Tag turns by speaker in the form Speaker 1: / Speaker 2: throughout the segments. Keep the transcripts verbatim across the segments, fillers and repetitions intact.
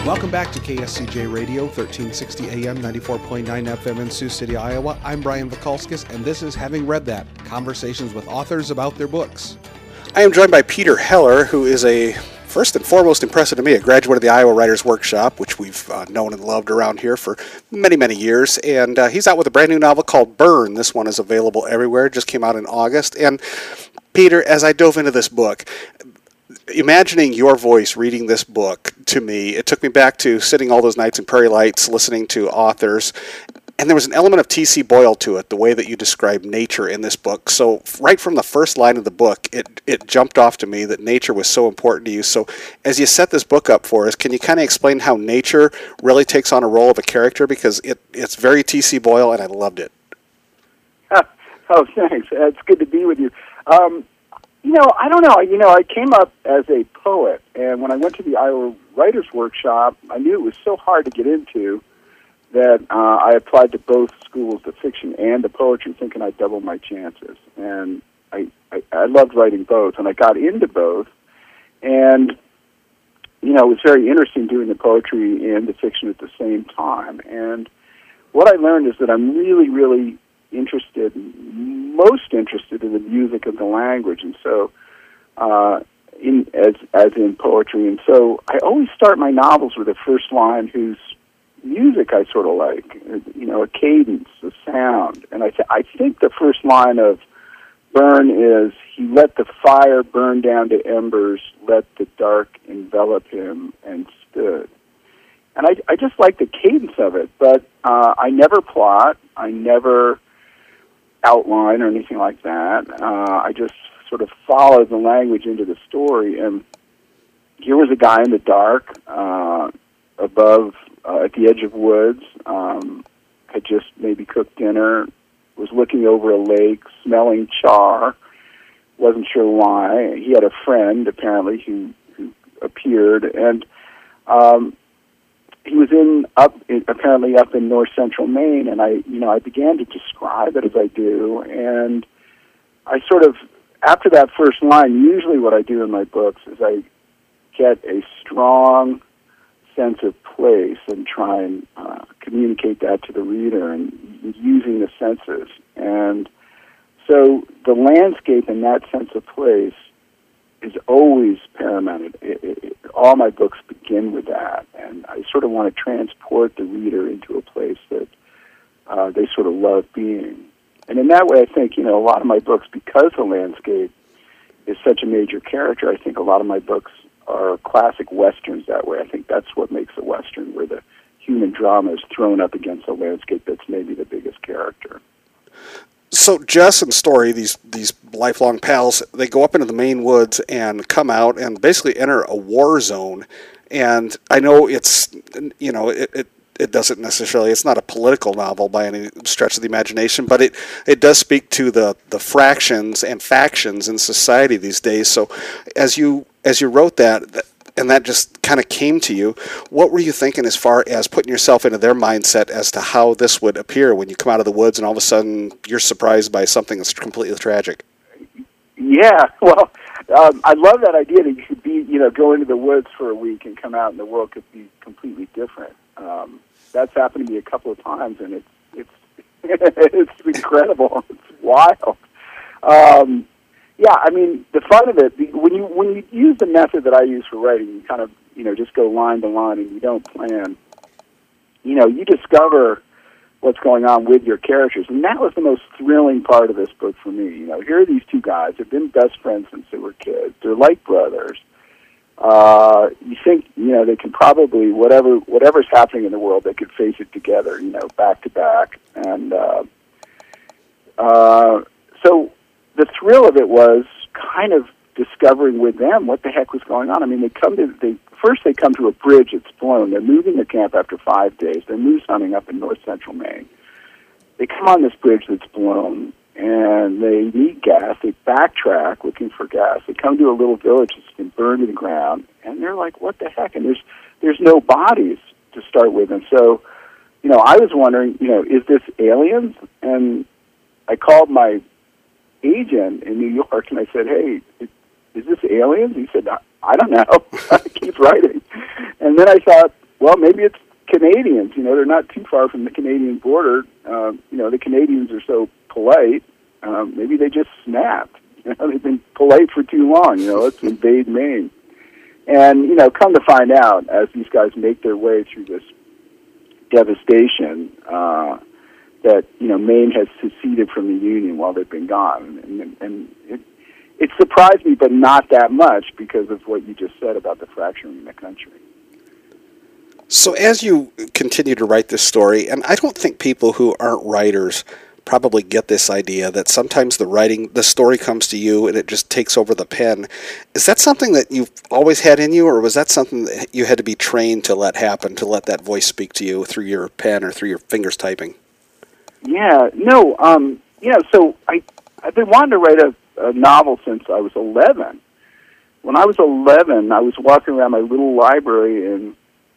Speaker 1: Welcome back to K S C J Radio, thirteen sixty A M, ninety-four point nine F M in Sioux City, Iowa. I'm Brian Vikalskis, and this is Having Read That, conversations with authors about their books.
Speaker 2: I am joined by Peter Heller, who is a, first and foremost impressive to me, a graduate of the Iowa Writers Workshop, which we've uh, known and loved around here for many, many years. And uh, he's out with a brand new novel called Burn. This one is available everywhere. It just came out in August. And Peter, as I dove into this book, imagining your voice reading this book to me, it took me back to sitting all those nights in Prairie Lights, listening to authors. And there was an element of T C Boyle to it, the way that you describe nature in this book. So right from the first line of the book, it, it jumped off to me that nature was so important to you. So as you set this book up for us, can you kind of explain how nature really takes on a role of a character? Because it, it's very T C Boyle, and I loved it.
Speaker 3: Oh, thanks. It's good to be with you. Um, you know, I don't know. You know, I came up as a poet, and when I went to the Iowa Writers Workshop, I knew it was so hard to get into that uh, I applied to both schools, the fiction and the poetry, thinking I'd double my chances. And I, I, I loved writing both, and I got into both. And, you know, it was very interesting doing the poetry and the fiction at the same time. And what I learned is that I'm really, really interested, most interested in the music of the language, and so uh, in as as in poetry. And so I always start my novels with a first line whose music I sort of like, you know, a cadence, a sound. And I, th- I think the first line of Burn is, he let the fire burn down to embers, let the dark envelop him, and stood. And I, I just like the cadence of it, but uh, I never plot, I never outline or anything like that. Uh, I just sort of follow the language into the story. And here was a guy in the dark, uh, above, uh, at the edge of woods, um, had just maybe cooked dinner, was looking over a lake, smelling char, wasn't sure why. He had a friend, apparently, who, who appeared, and um, he was in up apparently up in north central Maine, and I, you know, I began to describe it as I do, and I sort of, after that first line, usually what I do in my books is I get a strong sense of place and try and uh, communicate that to the reader, and using the senses. And so the landscape in that sense of place is always paramount. It, it, it, all my books begin with that, and I sort of want to transport the reader into a place that uh, they sort of love being. And in that way, I think, you know, a lot of my books, because the landscape is such a major character, I think a lot of my books are classic Westerns that way. I think that's what makes a Western, where the human drama is thrown up against a landscape that's maybe the biggest character.
Speaker 2: So Jess and Story, these these lifelong pals, they go up into the Maine woods and come out and basically enter a war zone. And I know it's, you know, it, it, it doesn't necessarily, it's not a political novel by any stretch of the imagination, but it, it does speak to the, the fractions and factions in society these days. So as you as you wrote that, and that just kind of came to you, what were you thinking as far as putting yourself into their mindset as to how this would appear when you come out of the woods and all of a sudden you're surprised by something that's completely tragic?
Speaker 3: Yeah, well, um, I love that idea that you could be, you know, go into the woods for a week and come out and the world could be completely different. Um, that's happened to me a couple of times, and it's it's it's incredible. It's wild. Um, Yeah, I mean, the fun of it, when you when you use the method that I use for writing, you kind of, you know, just go line to line and you don't plan, you know, you discover what's going on with your characters. And that was the most thrilling part of this book for me. You know, here are these two guys. They've been best friends since they were kids. They're like brothers. Uh, you think, you know, they can probably, whatever whatever's happening in the world, they could face it together, you know, back to back. And uh, uh, so... the thrill of it was kind of discovering with them what the heck was going on. I mean, they come to they first they come to a bridge that's blown. They're moving their camp after five days. They're moose hunting up in north central Maine. They come on this bridge that's blown, and they need gas. They backtrack looking for gas. They come to a little village that's been burned to the ground, and they're like, "What the heck?" And there's there's no bodies to start with, and so, you know, I was wondering, you know, is this aliens? And I called my agent in New York, and I said, "Hey, is this aliens?" He said, "I don't know." I keep writing, and then I thought, well, maybe it's Canadians. You know, they're not too far from the Canadian border. Um, you know, the Canadians are so polite. Um, maybe they just snapped. You know, they've been polite for too long. You know, let's invade Maine. And, you know, come to find out, as these guys make their way through this devastation, uh, that, you know, Maine has seceded from the Union while they've been gone. And, and it, it surprised me, but not that much, because of what you just said about the fracturing in the country.
Speaker 2: So as you continue to write this story, and I don't think people who aren't writers probably get this idea that sometimes the writing, the story comes to you and it just takes over the pen. Is that something that you've always had in you, or was that something that you had to be trained to let happen, to let that voice speak to you through your pen or through your fingers typing?
Speaker 3: Yeah, no, um, yeah, so I, I've been wanting to write a, a novel since I was eleven. When I was eleven, I was walking around my little library in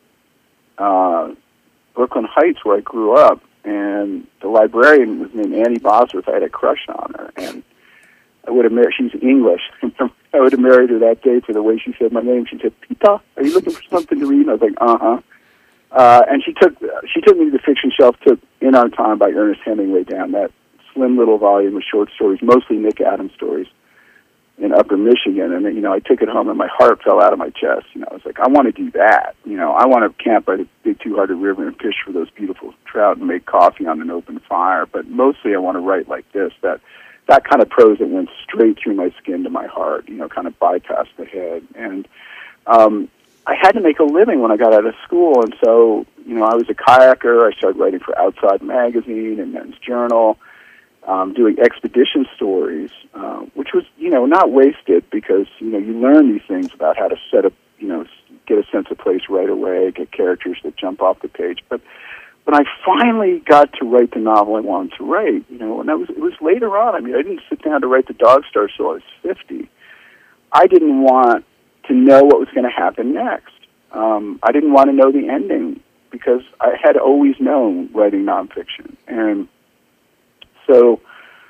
Speaker 3: uh, Brooklyn Heights, where I grew up, and the librarian was named Annie Bosworth. I had a crush on her, and I would have married, she's English. I would have married her that day for the way she said my name. She said, "Pita, are you looking for something to read?" And I was like, uh-huh. Uh, and she took she took me to the fiction shelf, took In Our Time by Ernest Hemingway down, that slim little volume of short stories, mostly Nick Adams stories, in Upper Michigan. And, you know, I took it home and my heart fell out of my chest. You know, I was like, I want to do that. You know, I want to camp by the Big Two-Hearted River and fish for those beautiful trout and make coffee on an open fire. But mostly I want to write like this, that that kind of prose that went straight through my skin to my heart, you know, kind of bypassed the head. And um, I had to make a living when I got out of school, and so, you know, I was a kayaker. I started writing for Outside Magazine and Men's Journal, um, doing expedition stories, uh, which was, you know, not wasted, because, you know, you learn these things about how to set up, you know, get a sense of place right away, get characters that jump off the page. But when I finally got to write the novel I wanted to write, you know, and that was, it was later on. I mean, I didn't sit down to write The Dog Star till I was fifty. I didn't want to know what was going to happen next. Um, I didn't want to know the ending, because I had always known writing nonfiction. And so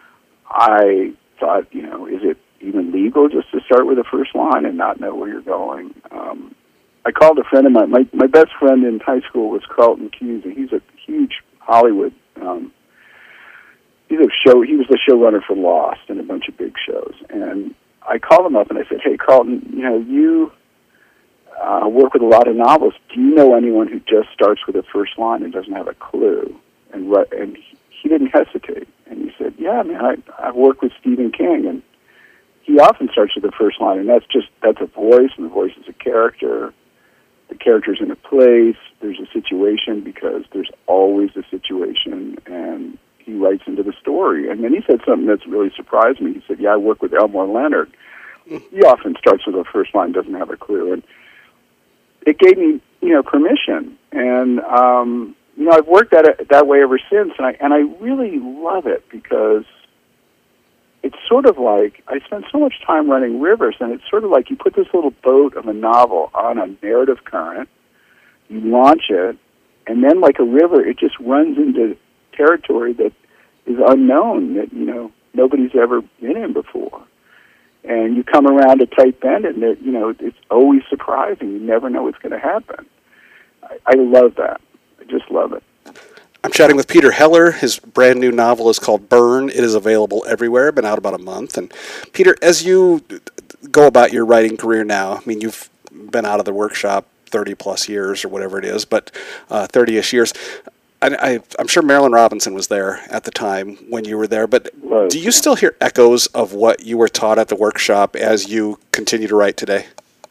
Speaker 3: I thought, you know, is it even legal just to start with the first line and not know where you're going? Um, I called a friend of mine. My, my best friend in high school was Carlton Cuse. He's a huge Hollywood, um, he's a show, he was the showrunner for Lost and a bunch of big shows. And I called him up and I said, "Hey, Carlton, you know, you uh, work with a lot of novelists. Do you know anyone who just starts with the first line and doesn't have a clue?" And re- and he, he didn't hesitate. And he said, "Yeah, man, I, I've worked with Stephen King, and he often starts with the first line, and that's just, that's a voice, and the voice is a character. The character's in a place, there's a situation, because there's always a situation, and he writes into the story." And then he said something that's really surprised me. He said, "Yeah, I work with Elmore Leonard. He often starts with the first line, doesn't have a clue." And it gave me, you know, permission. And, um, you know, I've worked at it that way ever since, and I, and I really love it, because it's sort of like, I spend so much time running rivers, and it's sort of like you put this little boat of a novel on a narrative current, you launch it, and then like a river, it just runs into territory that is unknown, that, you know, nobody's ever been in before. And you come around a tight bend, and it, you know, it's always surprising. You never know what's going to happen. I, I love that. I just love it.
Speaker 2: I'm chatting with Peter Heller. His brand new novel is called Burn. It is available everywhere. Been out about a month. And Peter, as you go about your writing career now, I mean, you've been out of the workshop thirty plus years or whatever it is, but uh, thirty-ish years. I, I, I'm sure Marilyn Robinson was there at the time when you were there, but
Speaker 3: Right.
Speaker 2: Do you still hear echoes of what you were taught at the workshop as you continue to write today?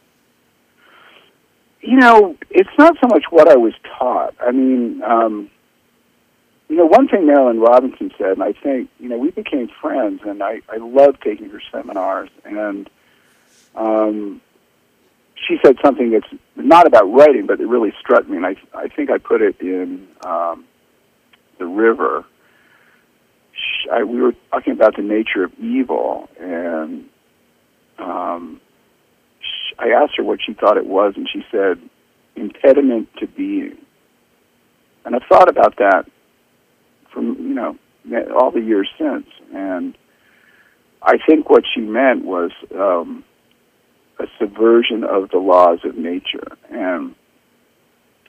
Speaker 3: You know, it's not so much what I was taught. I mean, um, you know, one thing Marilyn Robinson said, and I think, you know, we became friends, and I, I loved taking her seminars, and um, she said something that's not about writing, but it really struck me, and I, I think I put it in um, The River. She, I, we were talking about the nature of evil, and um, she, I asked her what she thought it was, and she said, impediment to being. And I've thought about that from, you know, all the years since, and I think what she meant was um, a subversion of the laws of nature. And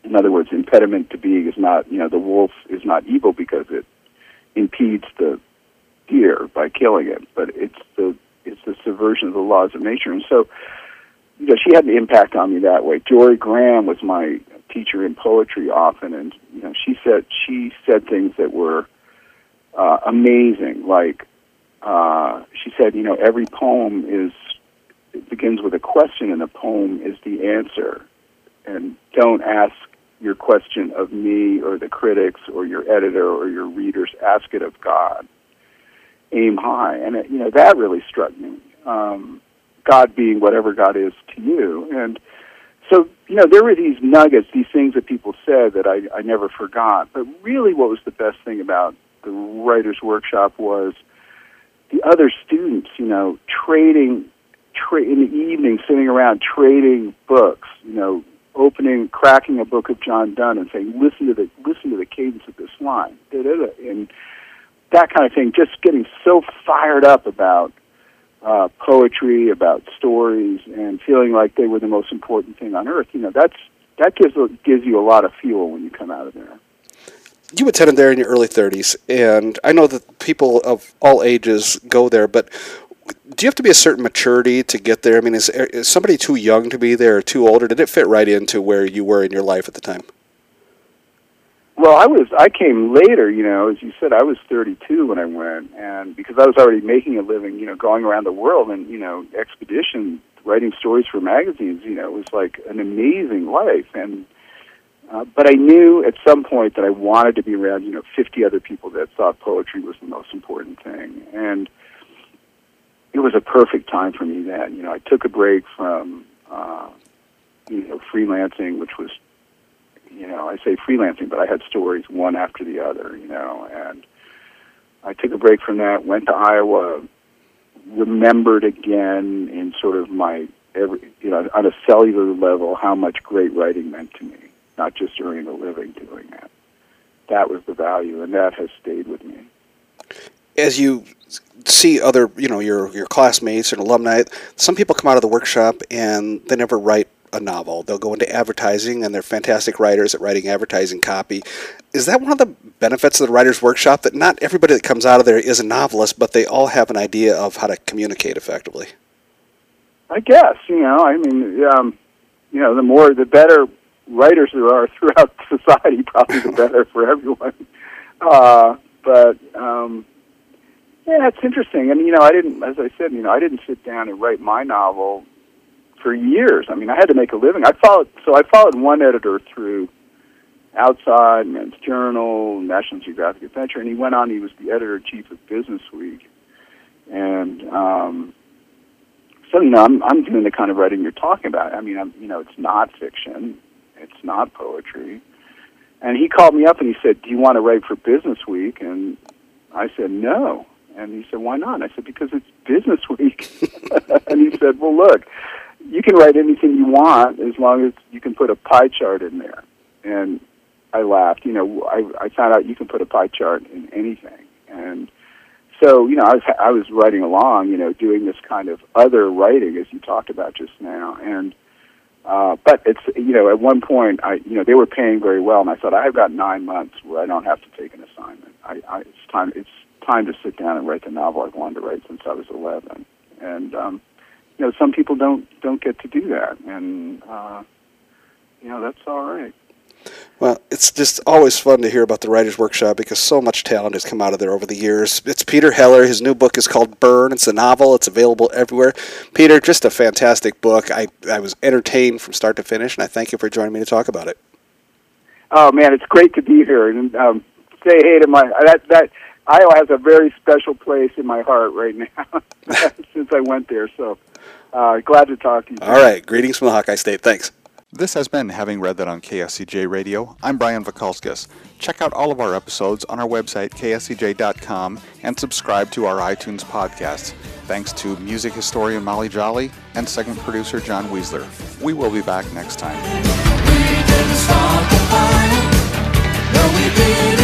Speaker 3: In other words, impediment to being is not, you know, the wolf is not evil because it impedes the deer by killing it, but it's the it's the subversion of the laws of nature. And so, you know, she had an impact on me that way. Jory Graham was my teacher in poetry often, and you know, she said she said things that were uh, amazing. Like uh, she said, you know, every poem is it begins with a question, and the poem is the answer. And don't ask your question of me or the critics or your editor or your readers. Ask it of God. Aim high. And, it, you know, that really struck me. Um, God being whatever God is to you. And so, you know, there were these nuggets, these things that people said that I, I never forgot. But really what was the best thing about the Writers' Workshop was the other students, you know, trading, tra- in the evening, sitting around trading books, you know, opening, cracking a book of John Donne and saying, listen to the listen to the cadence of this line, da-da-da, and that kind of thing, just getting so fired up about uh, poetry, about stories, and feeling like they were the most important thing on earth. You know, that's that gives gives you a lot of fuel when you come out of there.
Speaker 2: You attended there in your early thirties, and I know that people of all ages go there, but do you have to be a certain maturity to get there? I mean, is, is somebody too young to be there or too old, or did it fit right into where you were in your life at the time?
Speaker 3: Well, I was I came later, you know, as you said, I was thirty-two when I went, and because I was already making a living, you know, going around the world and, you know, expedition, writing stories for magazines, you know, it was like an amazing life. And uh, but I knew at some point that I wanted to be around, you know, fifty other people that thought poetry was the most important thing. And it was a perfect time for me then. You know, I took a break from, uh, you know, freelancing, which was, you know, I say freelancing, but I had stories one after the other, you know, and I took a break from that, went to Iowa, remembered again in sort of my, every, you know, on a cellular level, how much great writing meant to me, not just earning a living doing that. That was the value, and that has stayed with me.
Speaker 2: As you see other, you know, your your classmates and alumni, some people come out of the workshop and they never write a novel. They'll go into advertising, and they're fantastic writers at writing advertising copy. Is that one of the benefits of the Writers' Workshop, that not everybody that comes out of there is a novelist, but they all have an idea of how to communicate effectively?
Speaker 3: I guess, you know, I mean, um, you know, the more, the better writers there are throughout society, probably the better for everyone. Uh, but, um, yeah, it's interesting. I mean, you know, I didn't, as I said, you know, I didn't sit down and write my novel for years. I mean, I had to make a living. I followed, so I followed one editor through Outside, Men's Journal, National Geographic Adventure, and he went on, he was the editor-in-chief of Business Week. And um, so, you know, I'm, I'm doing the kind of writing you're talking about. I mean, I'm, you know, it's not fiction. It's not poetry. And he called me up and he said, do you want to write for Business Week? And I said, no. And he said, why not? And I said, because it's Business Week. And he said, well, look, you can write anything you want as long as you can put a pie chart in there. And I laughed. You know, I, I found out you can put a pie chart in anything. And so, you know, I was, I was writing along, you know, doing this kind of other writing, as you talked about just now. And uh, but it's, you know, at one point, I, you know, they were paying very well, and I thought, I've got nine months where I don't have to take an assignment. I, I, it's time. It's time to sit down and write the novel I've wanted to write since I was eleven. And um, you know, some people don't don't get to do that, and uh, you know, that's all right.
Speaker 2: Well, it's just always fun to hear about the Writers' Workshop because so much talent has come out of there over the years. It's Peter Heller. His new book is called Burn. It's a novel. It's available everywhere. Peter, just a fantastic book. I, I was entertained from start to finish, and I thank you for joining me to talk about it.
Speaker 3: Oh, man, it's great to be here. And um, say hey to my... that that. Iowa has a very special place in my heart right now since I went there. So uh, glad to talk to you.
Speaker 2: All right. Greetings from the Hawkeye State. Thanks.
Speaker 4: This has been Having Read That on K S C J Radio. I'm Brian Vakalskis. Check out all of our episodes on our website, K S C J dot com, and subscribe to our iTunes podcasts. Thanks to music historian Molly Jolly and segment producer John Weisler. We will be back next time. We didn't start the fire. No, we didn't.